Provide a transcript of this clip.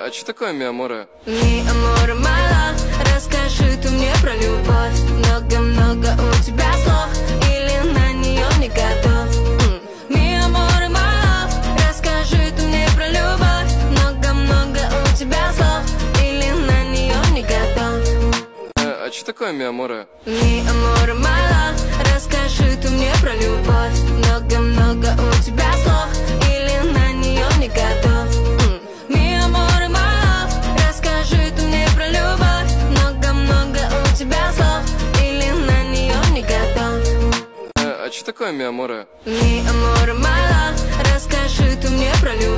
А что такое миаморе? Mi amor, my love, расскажи ты мне про любовь. Много-много у тебя слов, или на нее не готов? Mi amor, my love, расскажи ты мне про любовь. Много-много у тебя слов, или на нее не готов? А что такое миаморе? Mi amor, my love, расскажи ты мне про любовь. Много-много у тебя слов, или на нее не готов? Mi amor, my love, расскажи ты мне про любовь. Много-много у тебя слов, или на нее не готов? А что такое миаморе? Mi amor, my love, расскажи ты мне про любовь.